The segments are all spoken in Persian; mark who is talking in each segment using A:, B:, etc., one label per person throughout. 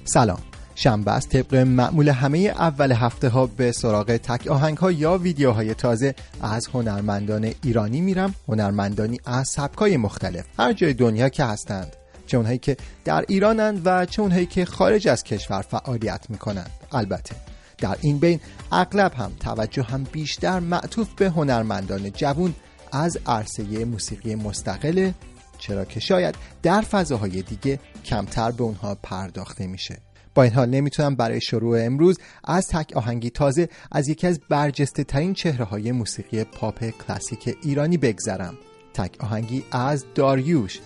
A: سلام. شنبه است. طبق معمول همه اول هفته ها به سراغ تک آهنگ ها یا ویدیوهای تازه از هنرمندان ایرانی میرم. هنرمندانی از سبکای مختلف، هر جای دنیا که هستند، چه اونهایی که در ایرانند و چه اونهایی که خارج از کشور فعالیت میکنند. البته در این بین اغلب هم توجه هم بیشتر معطوف به هنرمندان جوان از عرصه موسیقی مستقله، چرا که شاید در فضاهای دیگه کمتر به اونها پرداخته میشه. با این حال نمیتونم برای شروع امروز از تک آهنگی تازه از یکی از برجسته ترین چهره های موسیقی پاپ کلاسیک ایرانی بگذرم. تک آهنگی از داریوش.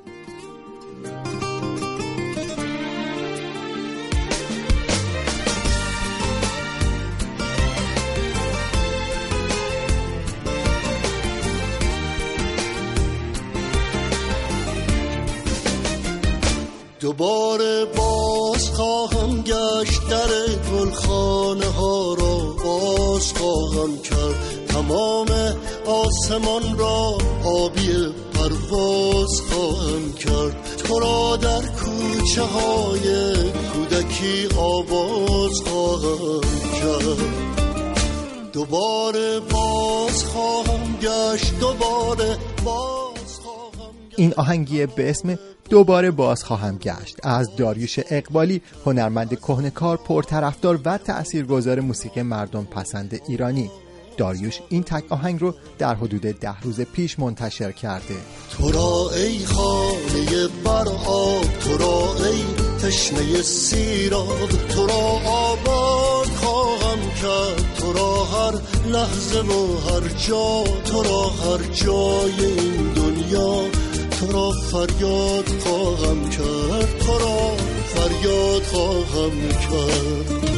B: دوباره باز خواهم گشت، در گلخانه ها را باز خواهم کرد، تمام آسمان را آبی پرواز خواهم کرد، تو را در کوچه های کودکی آواز خواهم کرد. دوباره باز خواهم گشت، دوباره باز خواهم گشت.
A: این آهنگی به اسم دوباره باز خواهم گشت از داریوش اقبالی، هنرمند کهنه‌کار، پرطرفدار و تأثیرگذار موسیقی مردم پسند ایرانی. داریوش این تک آهنگ رو در حدود 10 روز پیش منتشر کرده.
B: تو را ای خانه بر آب، تو را ای تشنه سیراب، تو را آباد خواهم کرد، تو را هر لحظه و هر جا، تو را هر جای این دنیا، تو را فریاد خواهم کرد، تو را فریاد خواهم کرد.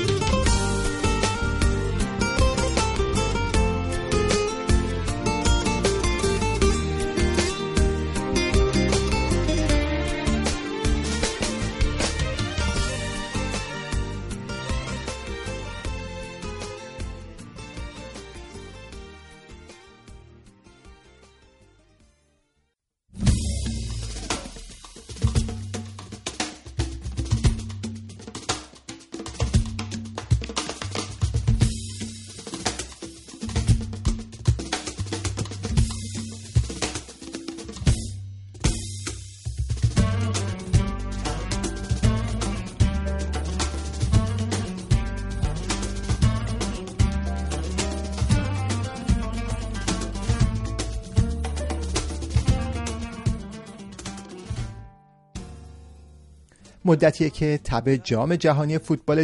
A: مدتیه که تب جام جهانی فوتبال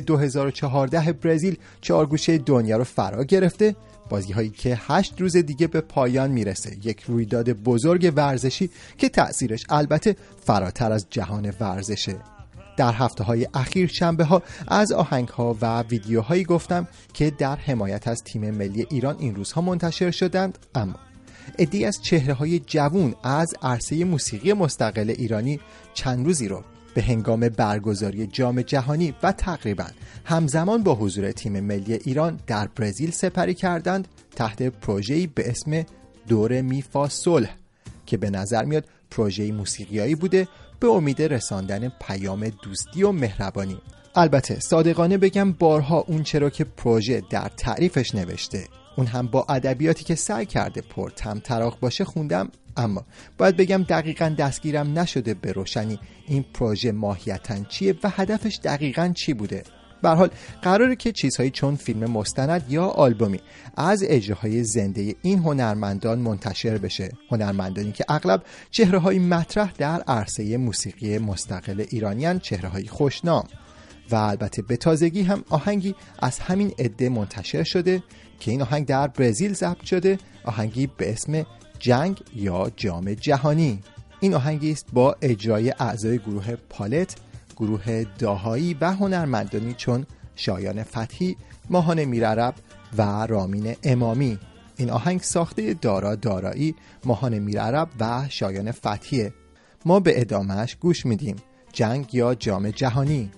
A: 2014 برزیل چهارگوشه دنیا رو فرا گرفته. بازی هایی که 8 روز دیگه به پایان میرسه، یک رویداد بزرگ ورزشی که تأثیرش البته فراتر از جهان ورزشه. در هفته های اخیر شنبه ها از آهنگ ها و ویدیوهایی گفتم که در حمایت از تیم ملی ایران این روزها منتشر شدند، اما عده‌ای از چهره های جوان از عرصه موسیقی مستقل ایرانی چند روزی رو به هنگام برگزاری جام جهانی و تقریباً همزمان با حضور تیم ملی ایران در برزیل سپری کردند تحت پروژه‌ای به اسم دور میفا صلح که به نظر میاد پروژه‌ای موسیقیایی بوده به امید رساندن پیام دوستی و مهربانی. البته صادقانه بگم بارها اون چرا که پروژه در تعریفش نوشته، اون هم با ادبیاتی که سعی کرده پر طمطراق باشه خوندم، اما باید بگم دقیقاً دستگیرم نشده به روشنی این پروژه ماهیتاً چیه و هدفش دقیقاً چی بوده. به هر حال قراره که چیزهایی چون فیلم مستند یا آلبومی از اجراهای زنده این هنرمندان منتشر بشه، هنرمندانی که اغلب چهره‌های مطرح در عرصه موسیقی مستقل ایرانیان، چهره‌های خوشنام. و البته به تازگی هم آهنگی از همین عده منتشر شده که این آهنگ در برزیل ضبط شده، آهنگی به اسم جنگ یا جام جهانی. این آهنگی است با اجرای اعضای گروه پالت، گروه داهایی و هنرمندانی چون شایان فتحی، ماهان میرعرب و رامین امامی. این آهنگ ساخته دارا دارایی، ماهان میرعرب و شایان فتحیه. ما به ادامهش گوش میدیم. جنگ یا جام جهانی.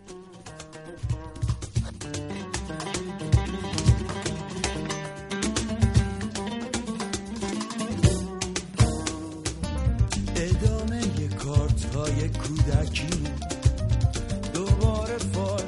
C: ادامه کارت‌های کودکی، دوباره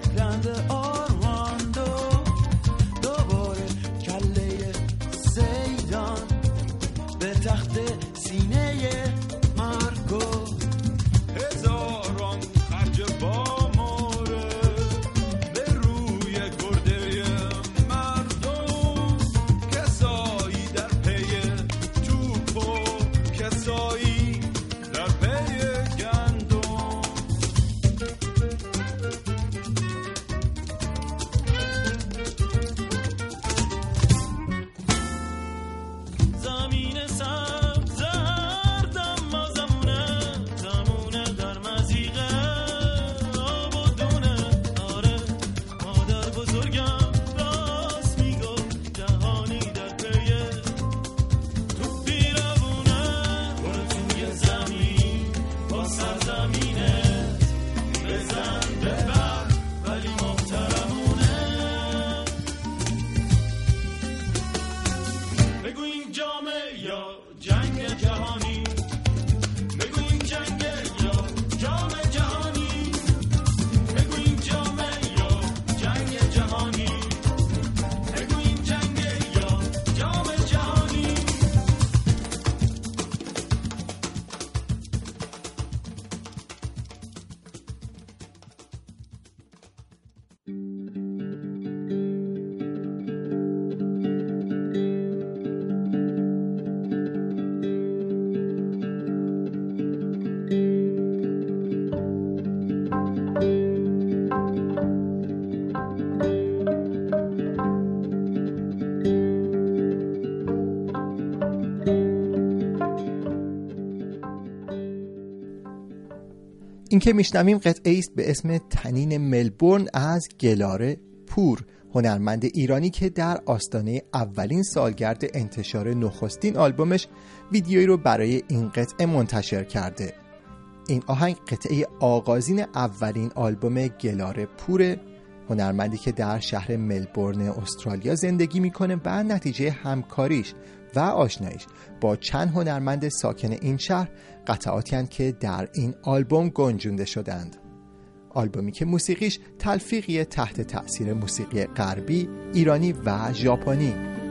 A: این که میشنویم قطعه است به اسم تنین ملبورن از گلاره پور، هنرمند ایرانی که در آستانه اولین سالگرد انتشار نخستین آلبومش ویدیویی رو برای این قطعه منتشر کرده. این آهنگ قطعه آغازین اولین آلبوم گلاره پور، هنرمندی که در شهر ملبورن استرالیا زندگی میکنه و نتیجه همکاریش و آشناییش با چند هنرمند ساکن این شهر قطعاتی هستند که در این آلبوم گنجونده شدند. آلبومی که موسیقیش تلفیقی تحت تأثیر موسیقی غربی، ایرانی و ژاپنی.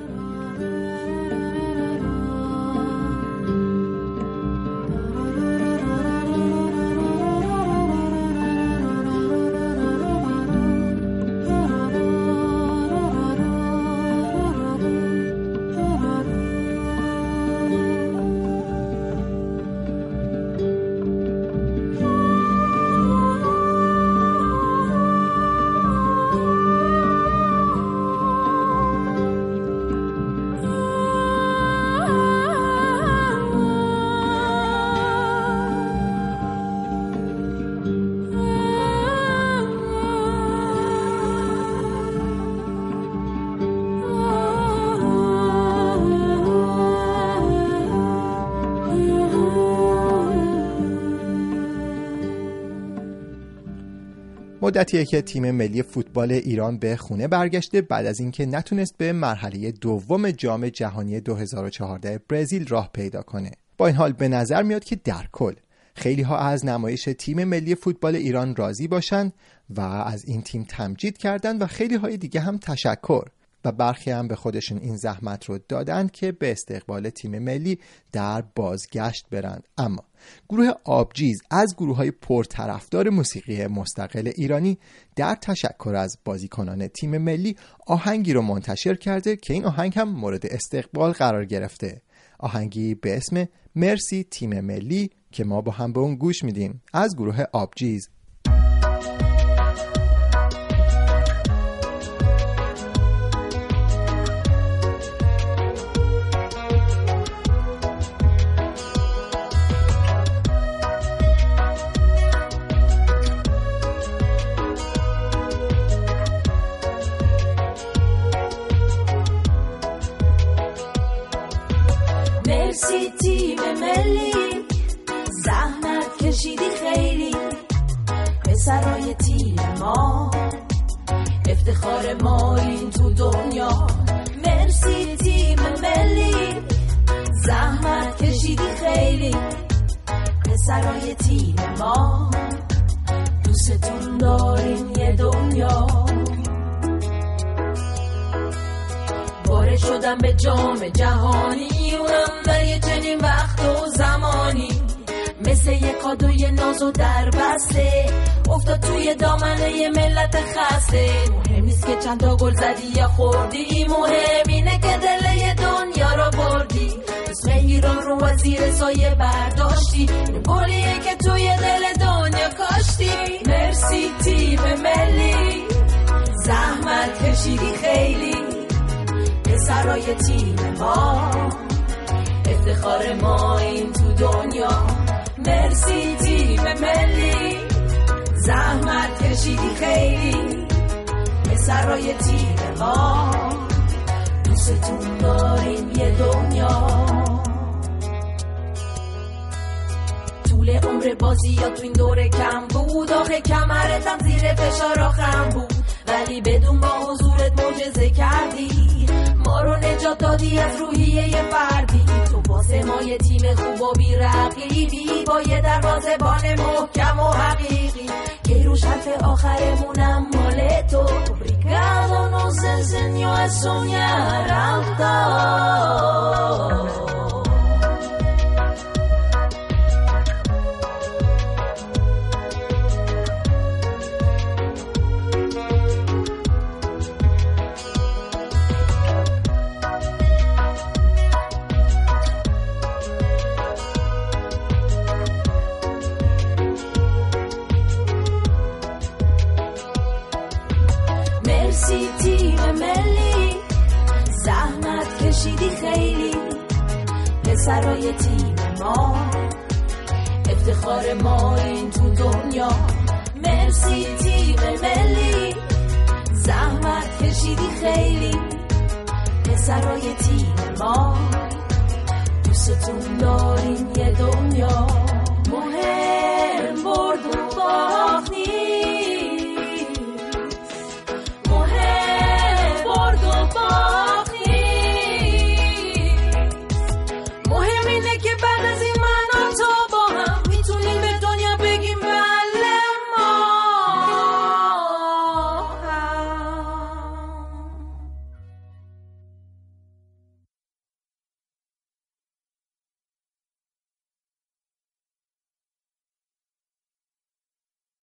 A: مدتیه که تیم ملی فوتبال ایران به خونه برگشته بعد از اینکه نتونست به مرحله دوم جام جهانی 2014 برزیل راه پیدا کنه. با این حال به نظر میاد که در کل خیلی ها از نمایش تیم ملی فوتبال ایران راضی باشن و از این تیم تمجید کردن و خیلی های دیگه هم تشکر و برخی هم به خودشون این زحمت رو دادن که به استقبال تیم ملی در بازگشت برند. اما گروه آبجیز از گروه‌های پرطرفدار موسیقی مستقل ایرانی در تشکر از بازیکنان تیم ملی آهنگی رو منتشر کرده که این آهنگ هم مورد استقبال قرار گرفته. آهنگی به اسم مرسی تیم ملی که ما با هم به اون گوش میدیم از گروه آبجیز.
C: مرسی تیم ملی زحمت کشیدی خیلی پسرای تیم ما افتخار ما این تو دنیا. مرسی تیم ملی زحمت کشیدی خیلی پسرای تیم ما دوستتون داریم یه دنیا. وارد شدم به جام جهانی اونم در یه چنین وقت و زمانی مثل یه کادوی نازو در بسته افتاد توی دامنه یه ملت خسته. مهم نیست که چند تا گل زدی یا خوردی، مهم اینه که دل یه دنیا رو بردی. اسم ایران رو وزیر سایه برداشتی، این گلیه که توی دل دنیا کاشتی. مرسی تیم ملی زحمت کشیدی خیلی پسرای تیم ما افتخار ما این تو دنیا. مرسی تیم ملی زحمت کشیدی خیلی پسرای تیم ما دوستتون داریم یه دنیا. طول عمر بازی یا تو این دوره کم بود، آخه کمرتم زیر فشار آخم بود، ولی بدون با حضورت معجزه کردی، ما رو نجات دادی از روحیه فردی. تو واسه ما یه تیم خوب و بی رقیبی با یه دروازه‌بان محکم و حقیقی که رو شرط آخرمونم مال تو. Obrigado nos enseñó a soñar alto. مرسی تیم ملی، زحمت کشیدی خیلی، پسرای تیم ما افتخار ما این تو دنیا. مرسی تیم